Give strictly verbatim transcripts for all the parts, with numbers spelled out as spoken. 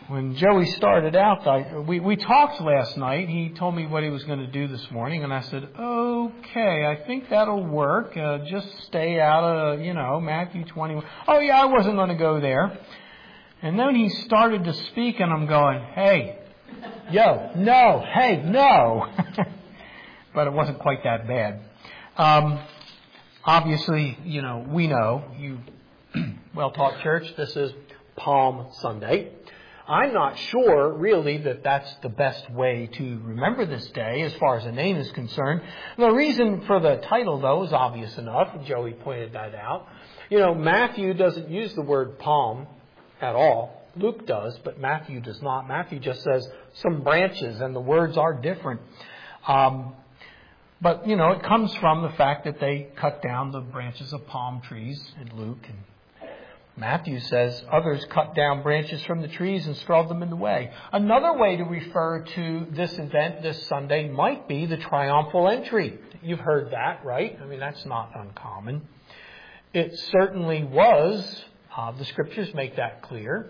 when Joey started out, I, we, we talked last night. He told me what he was going to do this morning, and I said, okay, I think that'll work. Uh, just stay out of, you know, Matthew twenty-one. Oh, yeah, I wasn't going to go there. And then he started to speak, and I'm going, hey, yo, no, hey, no. But it wasn't quite that bad. Um, obviously, you know, we know, you well-taught church, this is Palm Sunday. I'm not sure, really, that that's the best way to remember this day as far as the name is concerned. The reason for the title, though, is obvious enough. Joey pointed that out. You know, Matthew doesn't use the word palm at all. Luke does, but Matthew does not. Matthew just says some branches, and the words are different. Um, but, you know, it comes from the fact that they cut down the branches of palm trees in Luke, and Matthew says others cut down branches from the trees and strawed them in the way. Another way to refer to this event this Sunday might be the triumphal entry. You've heard that, right? I mean, that's not uncommon. It certainly was. Uh, the scriptures make that clear.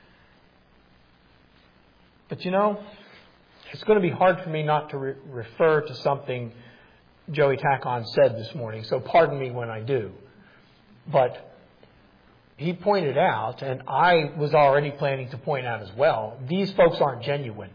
But you know, it's going to be hard for me not to re- refer to something Joey Tackon said this morning, so pardon me when I do. But he pointed out, and I was already planning to point out as well, these folks aren't genuine.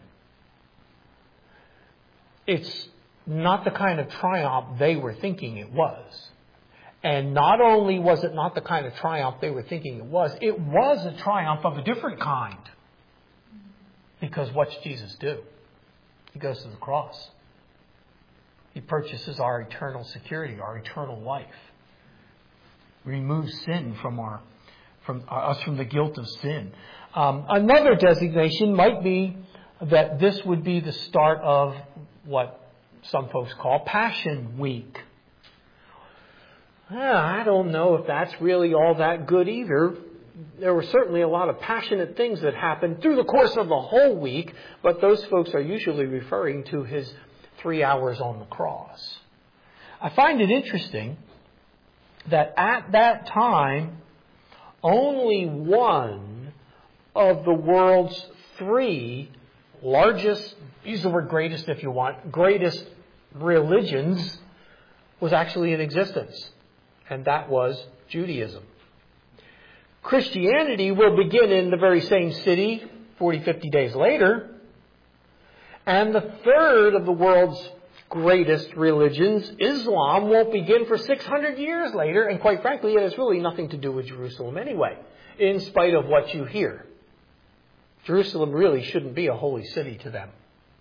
It's not the kind of triumph they were thinking it was. And not only was it not the kind of triumph they were thinking it was, it was a triumph of a different kind. Because what's Jesus do? He goes to the cross. He purchases our eternal security, our eternal life. Removes sin from our From us from the guilt of sin. Um, another designation might be that this would be the start of what some folks call Passion Week. Well, I don't know if that's really all that good either. There were certainly a lot of passionate things that happened through the course of the whole week, but those folks are usually referring to his three hours on the cross. I find it interesting that at that time, only one of the world's three largest, use the word greatest if you want, greatest religions was actually in existence. And that was Judaism. Christianity will begin in the very same city forty, fifty days later. And the third of the world's greatest religions, Islam, won't begin for six hundred years later. And quite frankly, it has really nothing to do with Jerusalem anyway, in spite of what you hear. Jerusalem really shouldn't be a holy city to them.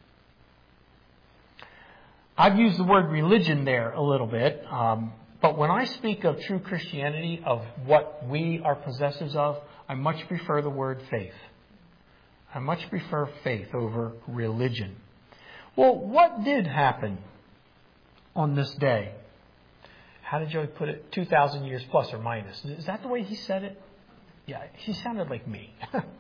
I've used the word religion there a little bit. Um, but when I speak of true Christianity, of what we are possessors of, I much prefer the word faith. I much prefer faith over religion. Well, what did happen on this day? How did Joey put it? two thousand years plus or minus. Is that the way he said it? Yeah, he sounded like me.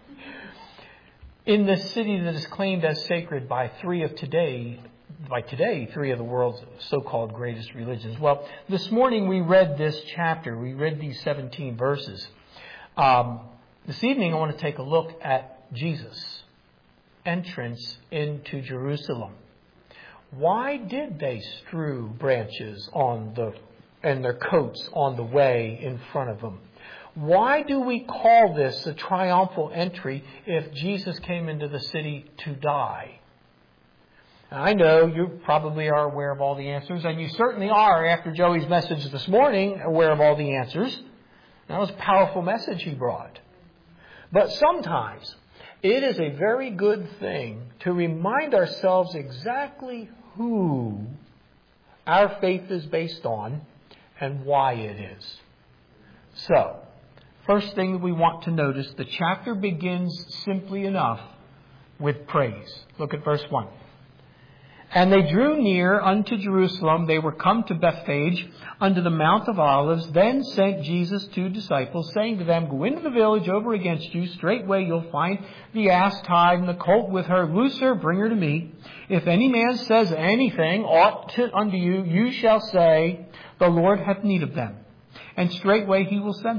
In this city that is claimed as sacred by three of today, by today, three of the world's so-called greatest religions. Well, this morning we read this chapter. We read these seventeen verses. Um, this evening I want to take a look at Jesus' entrance into Jerusalem. Why did they strew branches on the and their coats on the way in front of them? Why do we call this a triumphal entry if Jesus came into the city to die? Now, I know you probably are aware of all the answers, and you certainly are, after Joey's message this morning, aware of all the answers. That was a powerful message he brought. But sometimes it is a very good thing to remind ourselves exactly who our faith is based on and why it is. So, first thing that we want to notice, the chapter begins simply enough with praise. Look at verse one. And they drew near unto Jerusalem. They were come to Bethphage unto the Mount of Olives. Then sent Jesus two disciples, saying to them, Go into the village over against you. Straightway you'll find the ass tied and the colt with her. Loose her, bring her to me. If any man says anything aught to, unto you, you shall say, The Lord hath need of them. And straightway he will send them.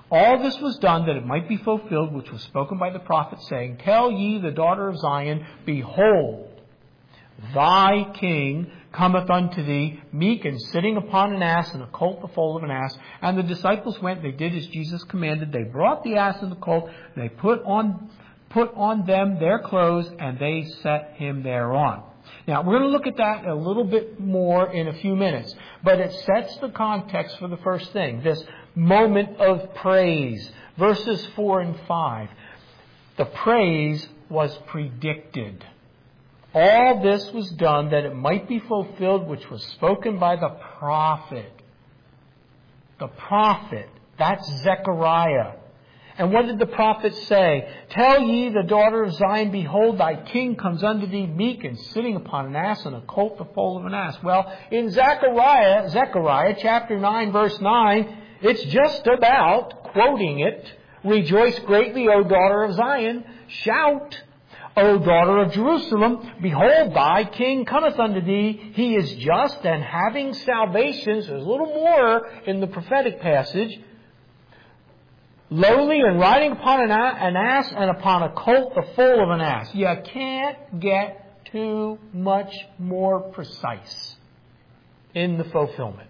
All this was done that it might be fulfilled, which was spoken by the prophet, saying, Tell ye the daughter of Zion, Behold, thy king cometh unto thee, meek and sitting upon an ass, and a colt the foal of an ass. And the disciples went, they did as Jesus commanded. They brought the ass and the colt, they put on, put on them their clothes, and they set him thereon. Now, we're going to look at that a little bit more in a few minutes, but it sets the context for the first thing, this moment of praise. Verses four and five. The praise was predicted. All this was done that it might be fulfilled, which was spoken by the prophet. The prophet. That's Zechariah. And what did the prophet say? Tell ye the daughter of Zion, Behold, thy king comes unto thee, meek and sitting upon an ass, and a colt the foal of an ass. Well, in Zechariah, Zechariah chapter nine, verse nine, it's just about, quoting it, Rejoice greatly, O daughter of Zion. Shout, O daughter of Jerusalem. Behold, thy king cometh unto thee. He is just and having salvation. So there's a little more in the prophetic passage. Lowly and riding upon an ass, and upon a colt the foal of an ass. You can't get too much more precise in the fulfillment.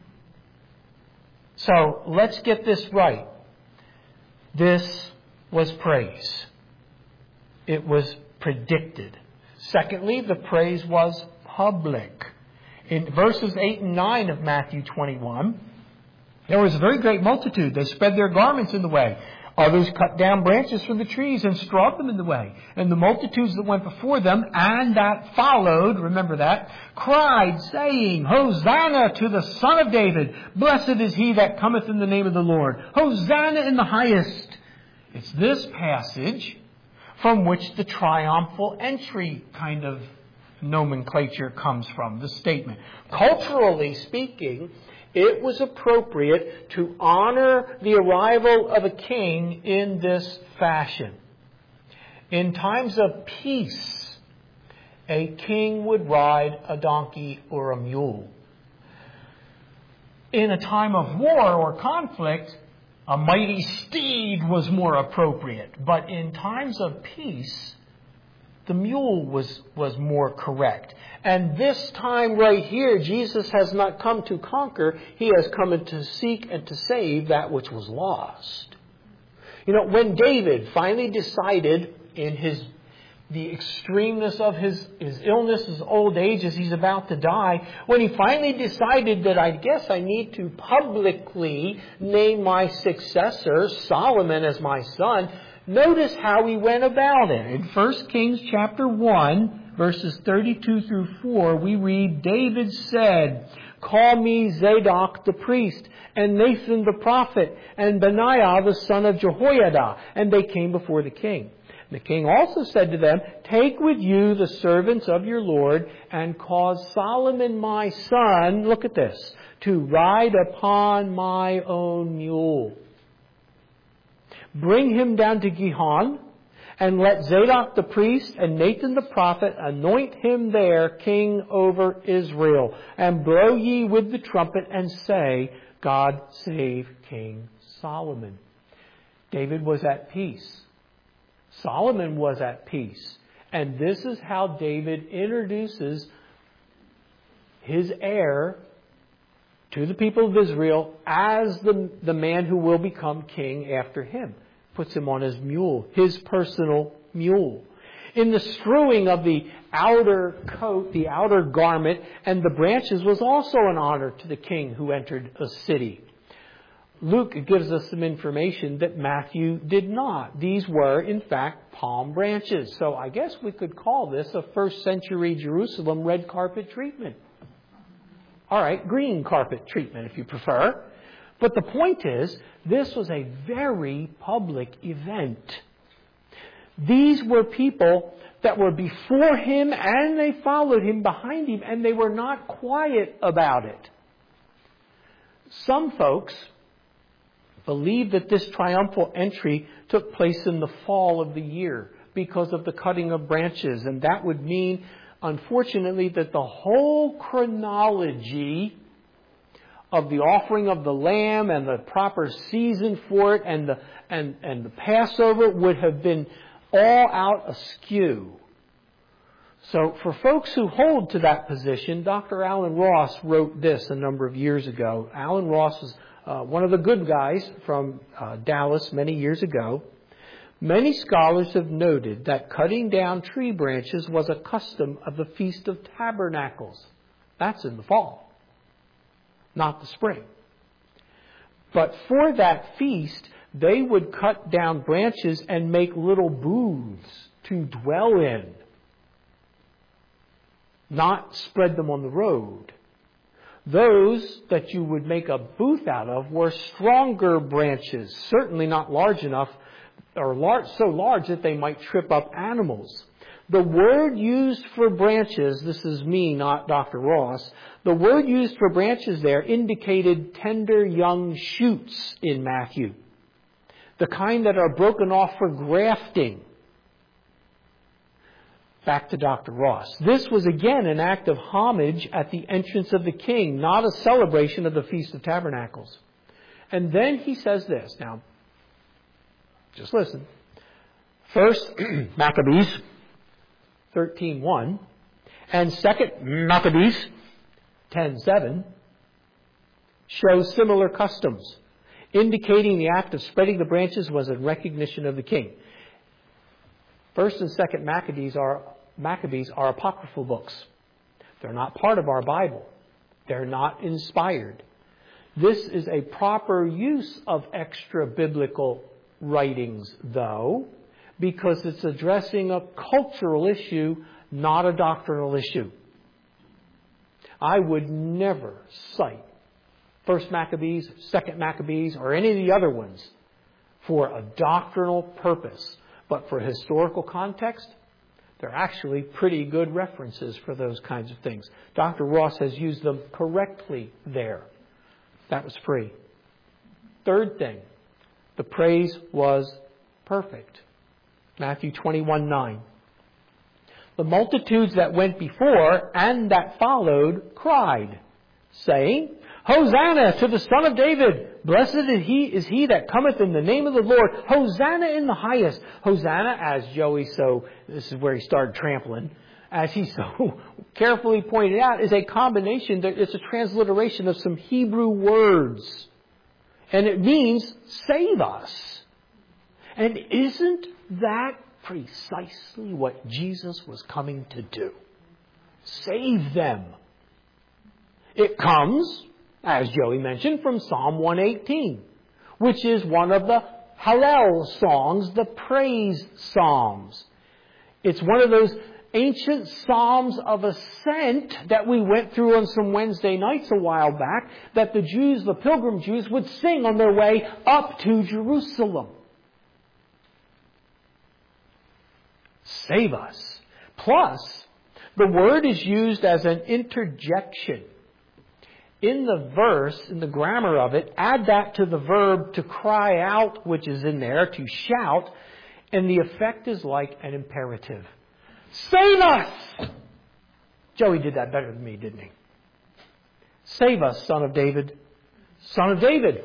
So let's get this right. This was praise. It was predicted. Secondly, the praise was public. In verses eight and nine of Matthew twenty-one, there was a very great multitude. They spread their garments in the way. Others cut down branches from the trees and strawed them in the way. And the multitudes that went before them and that followed, remember that, cried, saying, Hosanna to the Son of David. Blessed is he that cometh in the name of the Lord. Hosanna in the highest. It's this passage from which the triumphal entry kind of nomenclature comes from, the statement. Culturally speaking, it was appropriate to honor the arrival of a king in this fashion. In times of peace, a king would ride a donkey or a mule. In a time of war or conflict, a mighty steed was more appropriate. But in times of peace, the mule was, was more correct. And this time right here, Jesus has not come to conquer. He has come to seek and to save that which was lost. You know, when David finally decided in his the extremeness of his, his illness, his old age, as he's about to die, when he finally decided that I guess I need to publicly name my successor, Solomon, as my son, notice how he went about it. In First Kings chapter one, verses thirty-two through four, we read, David said, Call me Zadok the priest, and Nathan the prophet, and Benaiah the son of Jehoiada. And they came before the king. The king also said to them, Take with you the servants of your Lord, and cause Solomon my son, look at this, to ride upon my own mule. Bring him down to Gihon, and let Zadok the priest and Nathan the prophet anoint him there king over Israel. And blow ye with the trumpet, and say, God save King Solomon. David was at peace. Solomon was at peace. And this is how David introduces his heir to the people of Israel as the, the man who will become king after him. Puts him on his mule, his personal mule. In the strewing of the outer coat, the outer garment, and the branches was also an honor to the king who entered a city. Luke gives us some information that Matthew did not. These were, in fact, palm branches. So I guess we could call this a first century Jerusalem red carpet treatment. All right, green carpet treatment if you prefer. But the point is, this was a very public event. These were people that were before him and they followed him behind him, and they were not quiet about it. Some folks believe that this triumphal entry took place in the fall of the year because of the cutting of branches. And that would mean, unfortunately, that the whole chronology of the offering of the lamb and the proper season for it and the, and, and the Passover would have been all out askew. So for folks who hold to that position, Doctor Alan Ross wrote this a number of years ago. Alan Ross was uh, one of the good guys from uh, Dallas many years ago. Many scholars have noted that cutting down tree branches was a custom of the Feast of Tabernacles. That's in the fall, not the spring. But for that feast, they would cut down branches and make little booths to dwell in, not spread them on the road. Those that you would make a booth out of were stronger branches, certainly not large enough or large, so large that they might trip up animals. The word used for branches, this is me, not Doctor Ross, the word used for branches there indicated tender young shoots in Matthew, the kind that are broken off for grafting. Back to Doctor Ross. This was again an act of homage at the entrance of the king, not a celebration of the Feast of Tabernacles. And then he says this. Now, just listen. First, Maccabees thirteen one, and second Maccabees ten seven show similar customs, indicating the act of spreading the branches was in recognition of the king. First and second Maccabees are Maccabees are apocryphal books. They're not part of our Bible. They're not inspired. This is a proper use of extra biblical writings, though, because it's addressing a cultural issue, not a doctrinal issue. I would never cite First Maccabees, Second Maccabees, or any of the other ones for a doctrinal purpose. But for historical context, they're actually pretty good references for those kinds of things. Doctor Ross has used them correctly there. That was free. Third thing, the praise was perfect. Matthew twenty-one nine. The multitudes that went before and that followed cried, saying, Hosanna to the Son of David! Blessed is he, is he that cometh in the name of the Lord. Hosanna in the highest. Hosanna, as Joey so, this is where he started trampling, as he so carefully pointed out, is a combination, it's a transliteration of some Hebrew words. And it means, save us. And isn't that precisely what Jesus was coming to do? Save them. It comes, as Joey mentioned, from Psalm one eighteen, which is one of the Hallel songs, the praise psalms. It's one of those ancient psalms of ascent that we went through on some Wednesday nights a while back, that the Jews, the pilgrim Jews, would sing on their way up to Jerusalem. Save us. Plus, the word is used as an interjection. In the verse, in the grammar of it, add that to the verb to cry out, which is in there, to shout, and the effect is like an imperative. Save us! Joey did that better than me, didn't he? Save us, Son of David. Son of David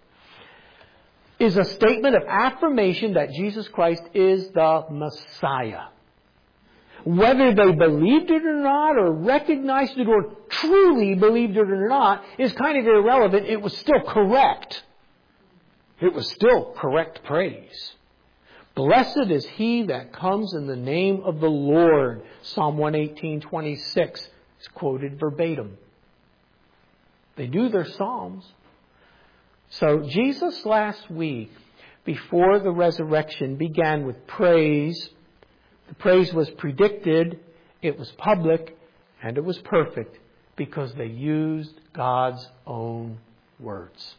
is a statement of affirmation that Jesus Christ is the Messiah. Whether they believed it or not, or recognized it, or truly believed it or not, is kind of irrelevant. It was still correct. It was still correct praise. Blessed is he that comes in the name of the Lord. Psalm one eighteen twenty-six is quoted verbatim. They do their psalms. So Jesus last week, before the resurrection, began with praise. The praise was predicted, it was public, and it was perfect because they used God's own words.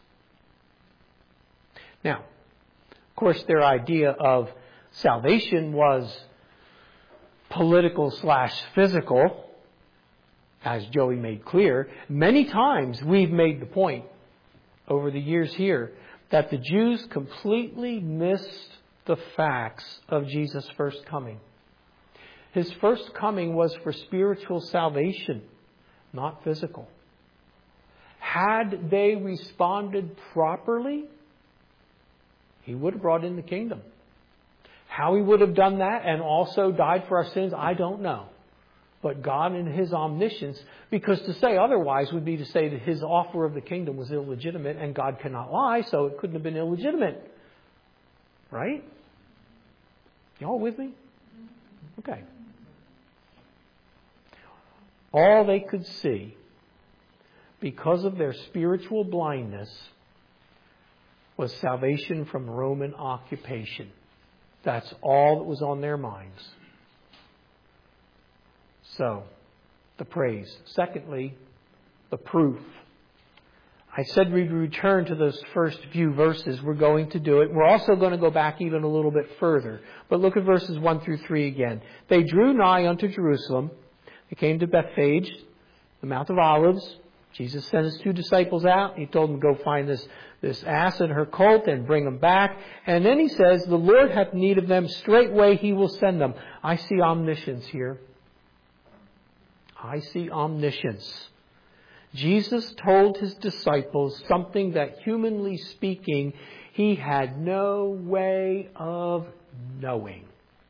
Now, of course, their idea of salvation was political slash physical, as Joey made clear. Many times we've made the point over the years here that the Jews completely missed the facts of Jesus' first coming. His first coming was for spiritual salvation, not physical. Had they responded properly, He would have brought in the kingdom. How He would have done that and also died for our sins, I don't know. But God in His omniscience, because to say otherwise would be to say that His offer of the kingdom was illegitimate, and God cannot lie, so it couldn't have been illegitimate. Right? Y'all with me? Okay. All they could see, because of their spiritual blindness, was salvation from Roman occupation. That's all that was on their minds. So, the praise. Secondly, the proof. I said we'd return to those first few verses. We're going to do it. We're also going to go back even a little bit further. But look at verses one through three again. They drew nigh unto Jerusalem. They came to Bethphage, the Mount of Olives. Jesus sent His two disciples out. He told them to go find this, this ass and her colt and bring them back. And then He says, the Lord hath need of them. Straightway He will send them. I see omniscience here. I see omniscience. Jesus told His disciples something that, humanly speaking, He had no way of knowing.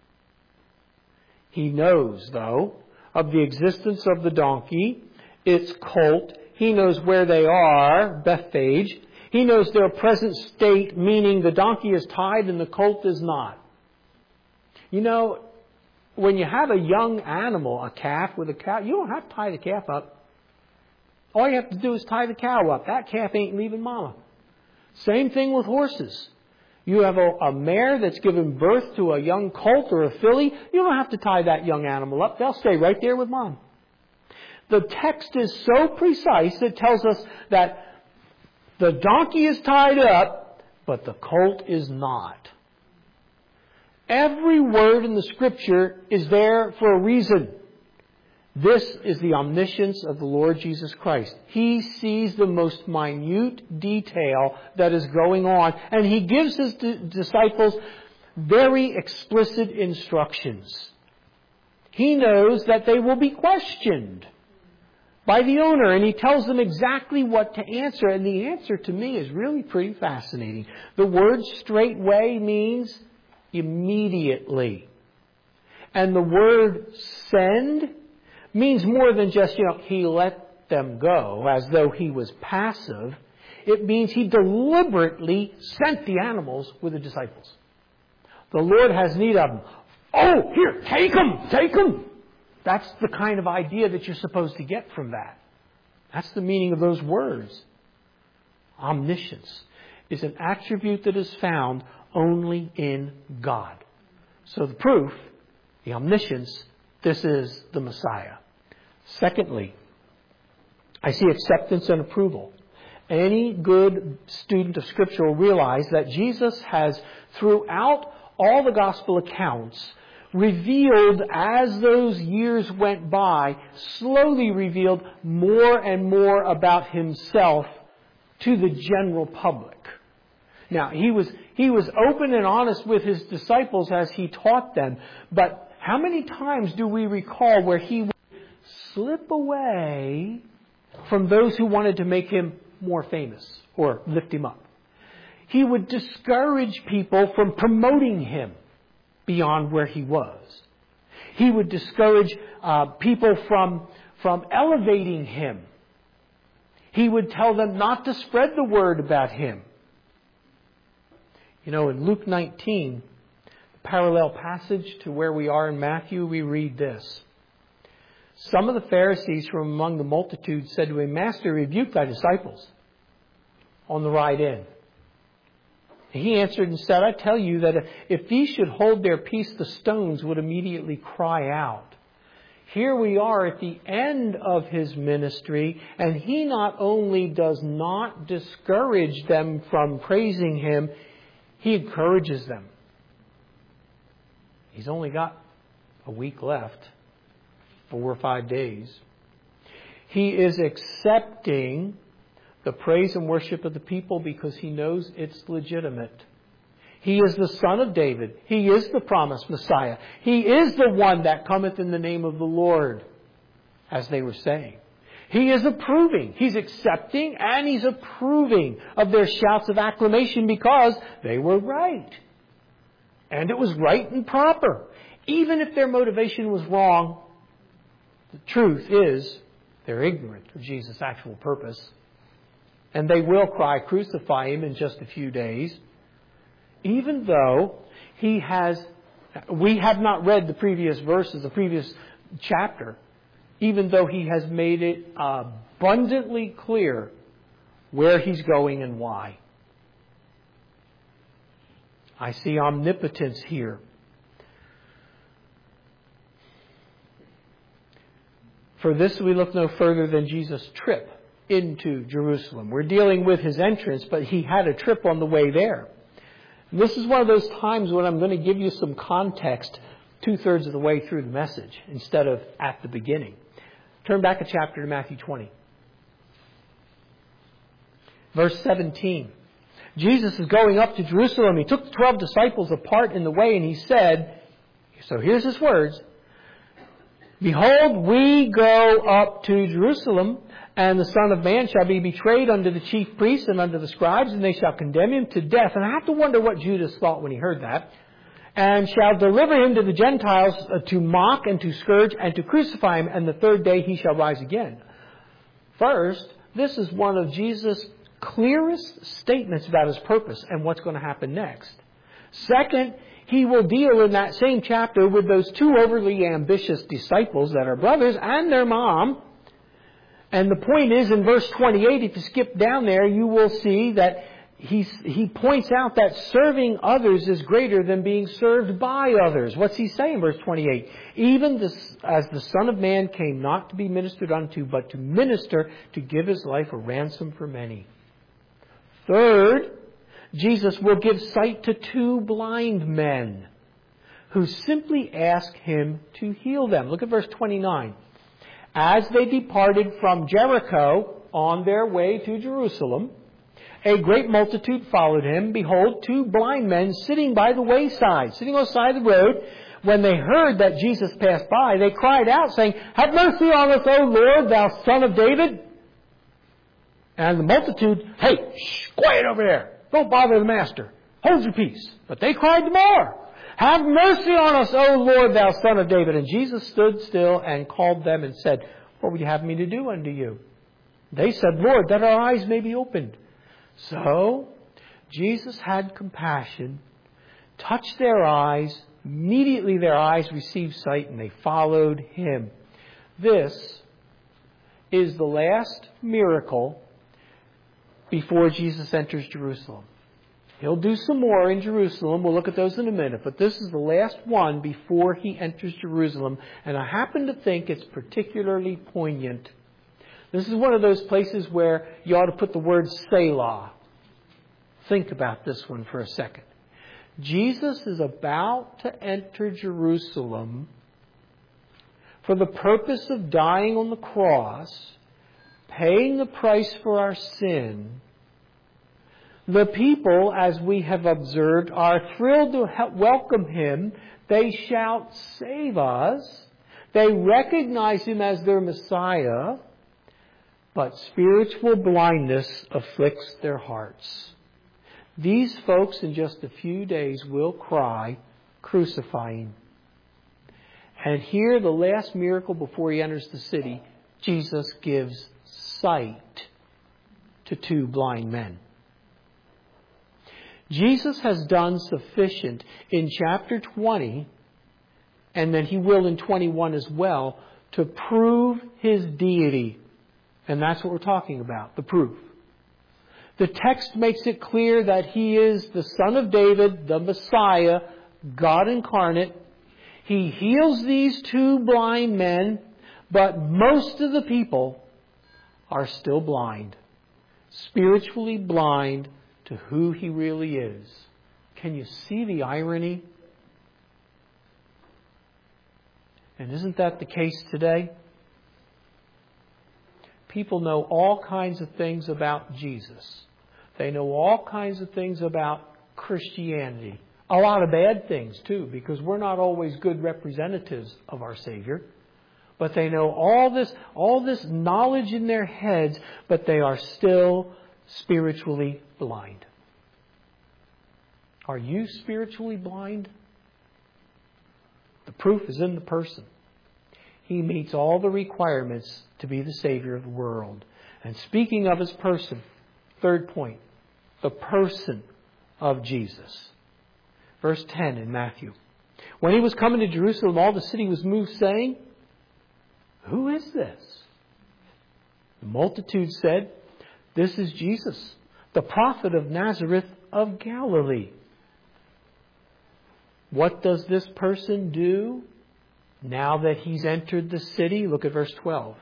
He knows, though, of the existence of the donkey, its colt. He knows where they are, Bethphage. He knows their present state, meaning the donkey is tied and the colt is not. You know, when you have a young animal, a calf with a cow, you don't have to tie the calf up. All you have to do is tie the cow up. That calf ain't leaving mama. Same thing with horses. You have a, a mare that's given birth to a young colt or a filly. You don't have to tie that young animal up. They'll stay right there with mom. The text is so precise, it tells us that the donkey is tied up, but the colt is not. Every word in the Scripture is there for a reason. This is the omniscience of the Lord Jesus Christ. He sees the most minute detail that is going on, and He gives His d- disciples very explicit instructions. He knows that they will be questioned by the owner, and He tells them exactly what to answer. And the answer to me is really pretty fascinating. The word straightway means immediately. And the word send means more than just, you know, He let them go as though He was passive. It means He deliberately sent the animals with the disciples. The Lord has need of them. Oh, here, take them, take them. That's the kind of idea that you're supposed to get from that. That's the meaning of those words. Omniscience is an attribute that is found only in God. So the proof, the omniscience, this is the Messiah. Secondly, I see acceptance and approval. Any good student of Scripture will realize that Jesus has, throughout all the gospel accounts, revealed, as those years went by, slowly revealed more and more about Himself to the general public. Now, He was, he was open and honest with His disciples as He taught them, but how many times do we recall where He would slip away from those who wanted to make Him more famous or lift Him up? He would discourage people from promoting Him beyond where He was. He would discourage uh, people from, from elevating Him. He would tell them not to spread the word about Him. You know, in Luke nineteen, parallel passage to where we are in Matthew, we read this. Some of the Pharisees from among the multitude said to Him, Master, rebuke Thy disciples on the ride in. He answered and said, I tell you that if these should hold their peace, the stones would immediately cry out. Here we are at the end of His ministry, and He not only does not discourage them from praising Him, He encourages them. He's only got a week left, four or five days. He is accepting the praise and worship of the people because He knows it's legitimate. He is the Son of David. He is the promised Messiah. He is the one that cometh in the name of the Lord, as they were saying. He is approving. He's accepting and He's approving of their shouts of acclamation because they were right. And it was right and proper. Even if their motivation was wrong, the truth is they're ignorant of Jesus' actual purpose. And they will cry, crucify Him in just a few days. Even though He has, we have not read the previous verses, the previous chapter, even though He has made it abundantly clear where He's going and why. I see omnipotence here. For this we look no further than Jesus' trip into Jerusalem. We're dealing with His entrance, but He had a trip on the way there. And this is one of those times when I'm going to give you some context two-thirds of the way through the message instead of at the beginning. Turn back a chapter to Matthew twenty. Verse seventeen. Jesus is going up to Jerusalem. He took the twelve disciples apart in the way and He said, so here's His words, "Behold, we go up to Jerusalem, and the Son of Man shall be betrayed unto the chief priests and unto the scribes, and they shall condemn Him to death." And I have to wonder what Judas thought when he heard that. "And shall deliver Him to the Gentiles to mock and to scourge and to crucify Him, and the third day He shall rise again." First, this is one of Jesus' clearest statements about His purpose and what's going to happen next. Second, He will deal in that same chapter with those two overly ambitious disciples that are brothers and their mom. And the point is, in verse twenty-eight, if you skip down there, you will see that he, he points out that serving others is greater than being served by others. What's He saying in verse twenty-eight? "Even this, as the Son of Man came not to be ministered unto, but to minister, to give His life a ransom for many." Third, Jesus will give sight to two blind men who simply ask Him to heal them. Look at verse twenty-nine. "As they departed from Jericho on their way to Jerusalem, a great multitude followed Him. Behold, two blind men sitting by the wayside," sitting on the side of the road. "When they heard that Jesus passed by, they cried out, saying, Have mercy on us, O Lord, Thou Son of David." And the multitude, "Hey, shh, quiet over there. Don't bother the Master. Hold your peace." But they cried the more, "Have mercy on us, O Lord, Thou Son of David." And Jesus stood still and called them and said, "What would you have me to do unto you?" They said, "Lord, that our eyes may be opened." So Jesus had compassion, touched their eyes. Immediately their eyes received sight and they followed Him. This is the last miracle before Jesus enters Jerusalem. He'll do some more in Jerusalem. We'll look at those in a minute. But this is the last one before He enters Jerusalem. And I happen to think it's particularly poignant. This is one of those places where you ought to put the word Selah. Think about this one for a second. Jesus is about to enter Jerusalem for the purpose of dying on the cross, paying the price for our sin. The people, as we have observed, are thrilled to welcome Him. They shout, "Save us." They recognize Him as their Messiah. But spiritual blindness afflicts their hearts. These folks in just a few days will cry, "Crucify Him." And here, the last miracle before He enters the city, Jesus gives sight to two blind men. Jesus has done sufficient in chapter twenty, and then He will in twenty-one as well, to prove His deity. And that's what we're talking about, the proof. The text makes it clear that He is the Son of David, the Messiah, God incarnate. He heals these two blind men, but most of the people are still blind, spiritually blind to who He really is. Can you see the irony? And isn't that the case today? People know all kinds of things about Jesus. They know all kinds of things about Christianity. A lot of bad things too, because we're not always good representatives of our Savior. But they know all this, all this knowledge in their heads, but they are still spiritually blind. Are you spiritually blind? The proof is in the person. He meets all the requirements to be the Savior of the world. And speaking of His person, third point, the person of Jesus. Verse ten in Matthew. When He was coming to Jerusalem, all the city was moved, saying, "Who is this?" The multitude said, "This is Jesus, the prophet of Nazareth of Galilee." What does this person do now that He's entered the city? Look at verse twelve.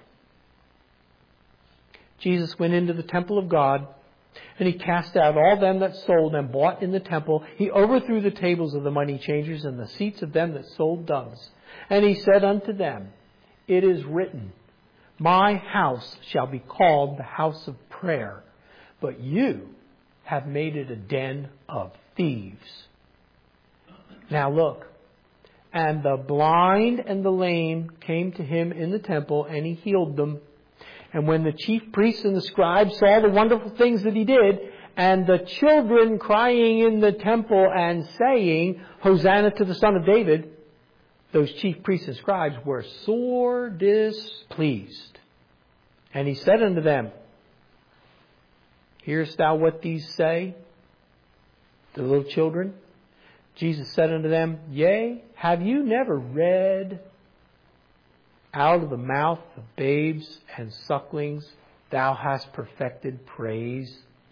Jesus went into the temple of God, and He cast out all them that sold and bought in the temple. He overthrew the tables of the money changers and the seats of them that sold doves. And He said unto them, "It is written, My house shall be called the house of prayer, but you have made it a den of thieves." Now look, and the blind and the lame came to Him in the temple, and He healed them. And when the chief priests and the scribes saw the wonderful things that He did, and the children crying in the temple and saying, "Hosanna to the Son of David," those chief priests and scribes were sore displeased. And He said unto them, "Hearest thou what these say?" The little children. Jesus said unto them, "Yea, have you never read, out of the mouth of babes and sucklings thou hast perfected praise?"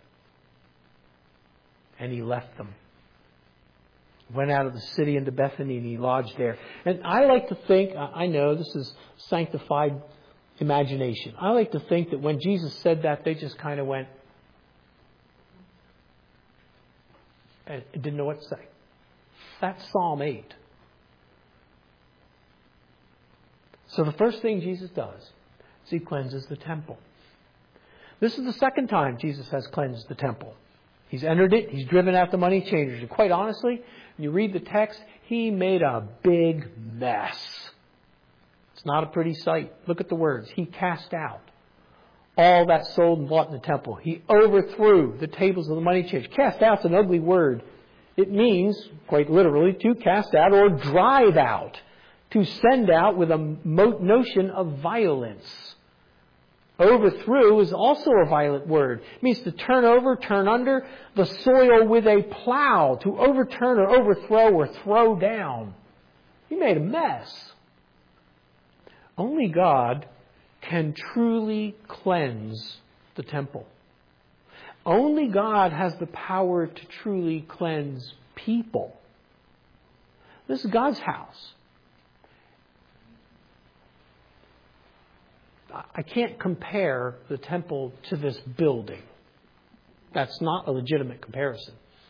And He left them. Went out of the city into Bethany, and He lodged there. And I like to think, I know this is sanctified imagination. I like to think that when Jesus said that, they just kind of went and didn't know what to say. That's Psalm eight. So the first thing Jesus does is He cleanses the temple. This is the second time Jesus has cleansed the temple. He's entered it. He's driven out the money changers. And quite honestly, when you read the text, He made a big mess. It's not a pretty sight. Look at the words. He cast out all that sold and bought in the temple. He overthrew the tables of the money changers. Cast out's an ugly word. It means, quite literally, to cast out or drive out. To send out with a notion of violence. Overthrew is also a violent word. It means to turn over, turn under the soil with a plow. To overturn or overthrow or throw down. He made a mess. Only God can truly cleanse the temple. Only God has the power to truly cleanse people. This is God's house. I can't compare the temple to this building. That's not a legitimate comparison.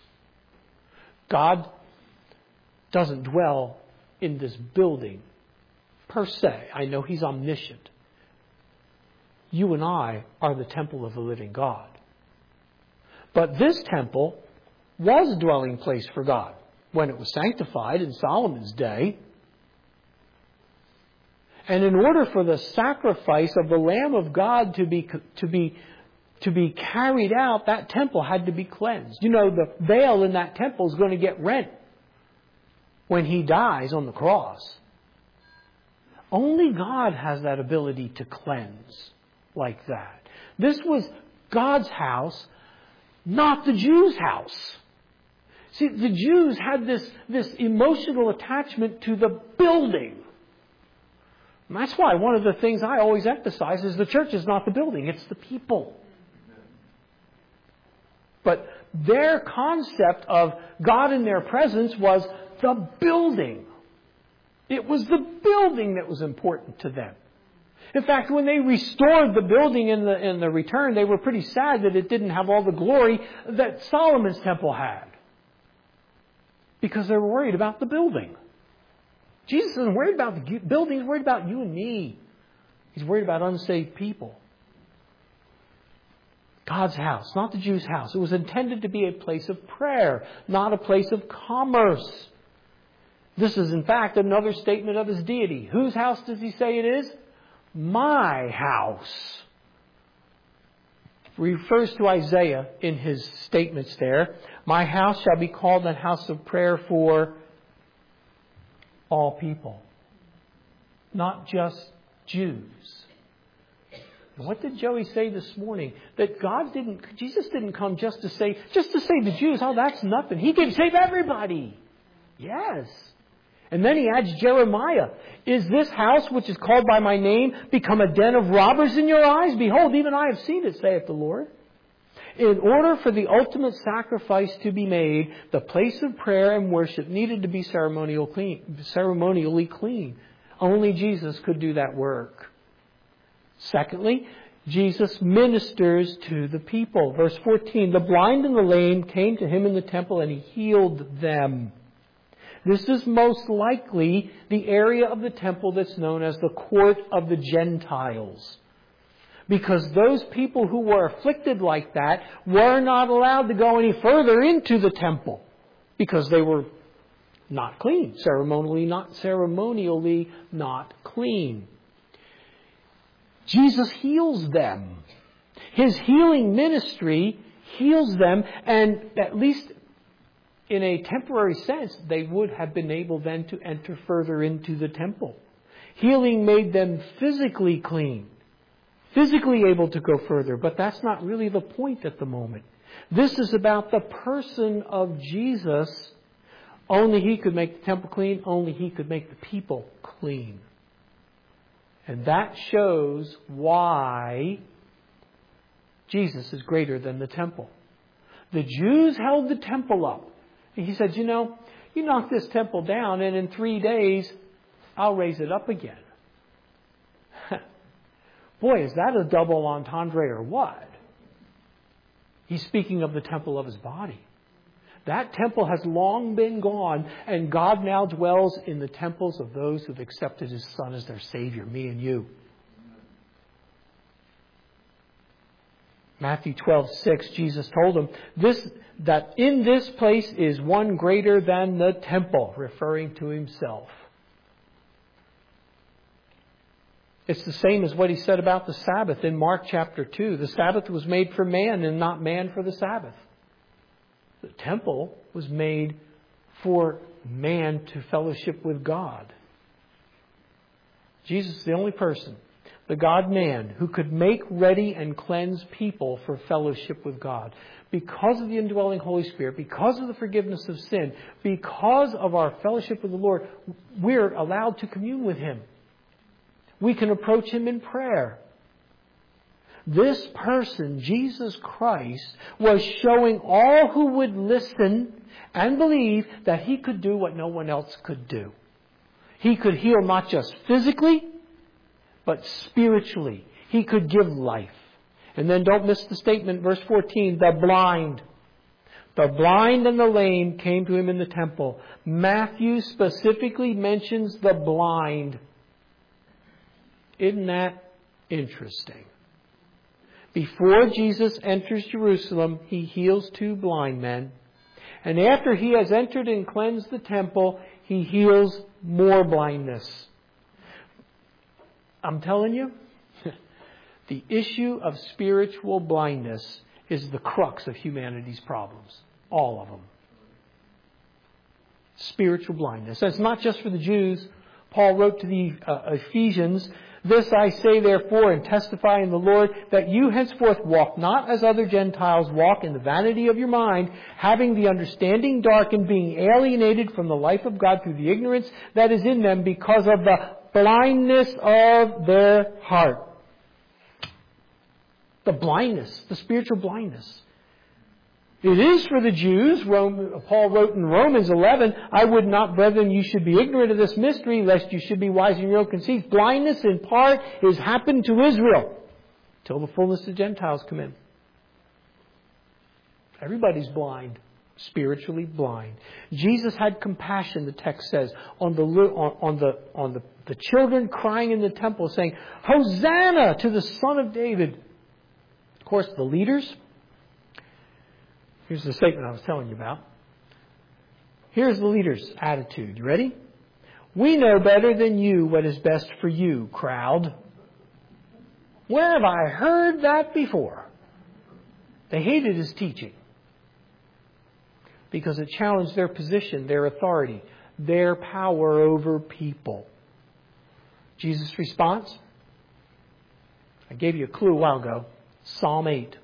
God doesn't dwell in this building per se. I know He's omniscient. You and I are the temple of the living God. But this temple was a dwelling place for God when it was sanctified in Solomon's day. And in order for the sacrifice of the Lamb of God to be to be to be carried out, that temple had to be cleansed. You know, the veil in that temple is going to get rent when He dies on the cross. Only God has that ability to cleanse like that. This was God's house, not the Jews' house. See, the Jews had this, this emotional attachment to the building. And that's why one of the things I always emphasize is the church is not the building, it's the people. But their concept of God in their presence was the building. It was the building that was important to them. In fact, when they restored the building in the, in the return, they were pretty sad that it didn't have all the glory that Solomon's temple had. Because they were worried about the building. Jesus isn't worried about the building. He's worried about you and me. He's worried about unsaved people. God's house, not the Jews' house. It was intended to be a place of prayer, not a place of commerce. This is, in fact, another statement of His deity. Whose house does He say it is? my house. Refers to Isaiah in his statements there. My house shall be called a house of prayer for all people. Not just Jews. And what did Joey say this morning? That God didn't, Jesus didn't come just to say, just to save the Jews. Oh, that's nothing. He can save everybody. Yes. And then he adds Jeremiah. Is this house which is called by my name become a den of robbers in your eyes? Behold, even I have seen it, saith the Lord. In order for the ultimate sacrifice to be made, the place of prayer and worship needed to be ceremonial clean, ceremonially clean. Only Jesus could do that work. Secondly, Jesus ministers to the people. Verse fourteen, the blind and the lame came to him in the temple and he healed them. This is most likely the area of the temple that's known as the court of the Gentiles. Because those people who were afflicted like that were not allowed to go any further into the temple. Because they were not clean. Ceremonially not, ceremonially not clean. Jesus heals them. His healing ministry heals them, and at least in a temporary sense, they would have been able then to enter further into the temple. Healing made them physically clean, physically able to go further, but that's not really the point at the moment. This is about the person of Jesus. Only He could make the temple clean, only He could make the people clean. And that shows why Jesus is greater than the temple. The Jews held the temple up. He said, you know, you knock this temple down and in three days, I'll raise it up again. Boy, is that a double entendre or what? He's speaking of the temple of His body. That temple has long been gone, and God now dwells in the temples of those who've accepted His Son as their Savior, me and you. Matthew twelve six, Jesus told them this, that in this place is one greater than the temple, referring to Himself. It's the same as what He said about the Sabbath in Mark chapter two. The Sabbath was made for man and not man for the Sabbath. The temple was made for man to fellowship with God. Jesus is the only person, the God-man, who could make ready and cleanse people for fellowship with God. Because of the indwelling Holy Spirit, because of the forgiveness of sin, because of our fellowship with the Lord, we're allowed to commune with Him. We can approach Him in prayer. This person, Jesus Christ, was showing all who would listen and believe that He could do what no one else could do. He could heal not just physically, but spiritually. He could give life. And then don't miss the statement, verse fourteen, the blind. The blind and the lame came to Him in the temple. Matthew specifically mentions the blind. Isn't that interesting? Before Jesus enters Jerusalem, He heals two blind men. And after He has entered and cleansed the temple, He heals more blindness. I'm telling you, the issue of spiritual blindness is the crux of humanity's problems. All of them. Spiritual blindness. And it's not just for the Jews. Paul wrote to the uh, Ephesians, this I say therefore and testify in the Lord, that you henceforth walk not as other Gentiles walk in the vanity of your mind, having the understanding darkened, being alienated from the life of God through the ignorance that is in them because of the blindness of their heart. The blindness, the spiritual blindness. It is for the Jews. Rome, Paul wrote in Romans eleven, I would not, brethren, you should be ignorant of this mystery, lest you should be wise in your own conceits. Blindness, in part, is happened to Israel, till the fullness of Gentiles come in. Everybody's blind, spiritually blind. Jesus had compassion, the text says, on the on, on the on the, the children crying in the temple, saying, Hosanna to the Son of David. Of course, the leaders. Here's the statement I was telling you about. Here's the leader's attitude. You ready? We know better than you what is best for you, crowd. Where have I heard that before? They hated his teaching because it challenged their position, their authority, their power over people. Jesus' response? I gave you a clue a while ago. Psalm eight.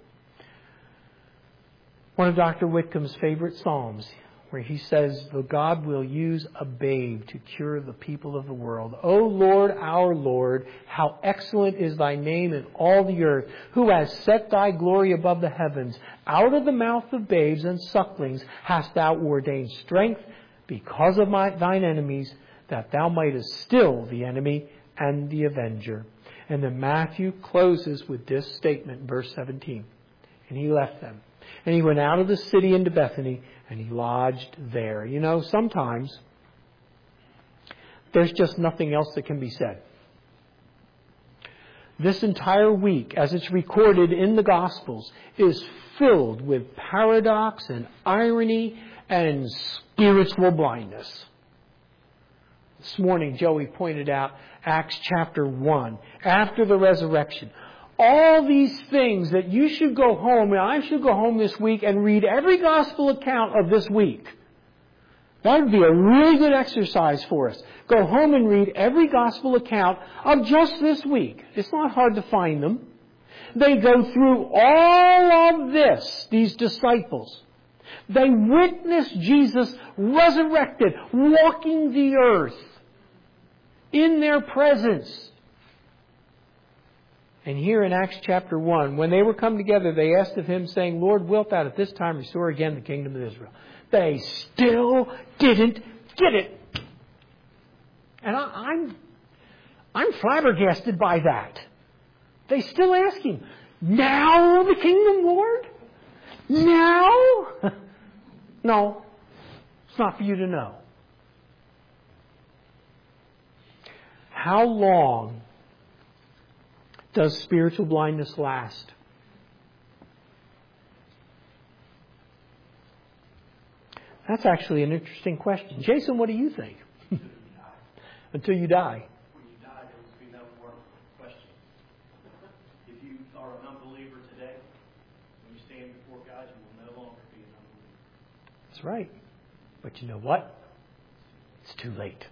One of Doctor Whitcomb's favorite psalms, where he says, "The God will use a babe to cure the people of the world. O Lord, our Lord, how excellent is thy name in all the earth, who has set thy glory above the heavens. Out of the mouth of babes and sucklings hast thou ordained strength because of my, thine enemies, that thou mightest still the enemy and the avenger." And then Matthew closes with this statement, verse seventeen. And he left them. And he went out of the city into Bethany, and he lodged there. You know, sometimes there's just nothing else that can be said. This entire week, as it's recorded in the Gospels, is filled with paradox and irony and spiritual blindness. This morning, Joey pointed out Acts chapter one, after the resurrection. All these things that you should go home, and I should go home this week and read every gospel account of this week. That would be a really good exercise for us. Go home and read every gospel account of just this week. It's not hard to find them. They go through all of this, these disciples. They witness Jesus resurrected, walking the earth in their presence. And here in Acts chapter one, when they were come together, they asked of him, saying, "Lord, wilt thou at this time restore again the kingdom of Israel?" They still didn't get it. And I, I'm, I'm flabbergasted by that. They still ask him, "Now the kingdom, Lord? Now?" No, it's not for you to know. How long does spiritual blindness last? That's actually an interesting question. Jason, what do you think? Until you die. When you die, there will be no more question. If you are an unbeliever today, when you stand before God, you will no longer be an unbeliever. That's right. But you know what? It's too late.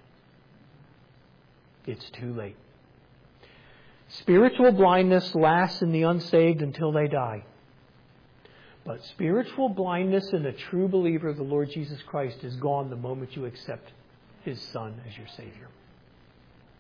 It's too late. Spiritual blindness lasts in the unsaved until they die. But spiritual blindness in a true believer of the Lord Jesus Christ is gone the moment you accept His Son as your Savior.